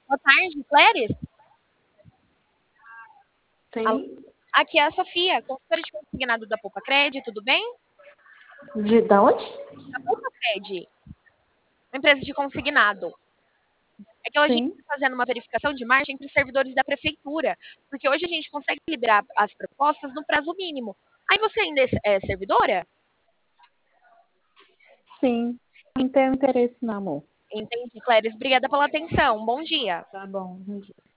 Boa tarde, Cléris. Sim. Aqui é a Sofia, consultora de consignado da Poupa Cred, tudo bem? Da onde? Da Poupa Cred, uma empresa de consignado. É que hoje a gente Sim. está fazendo uma verificação de margem entre os servidores da prefeitura, porque hoje a gente consegue liberar as propostas no prazo mínimo. Aí você ainda é servidora? Sim. Não tenho interesse, não, amor. Entendi, Cléris. Obrigada pela atenção. Bom dia. Tá bom.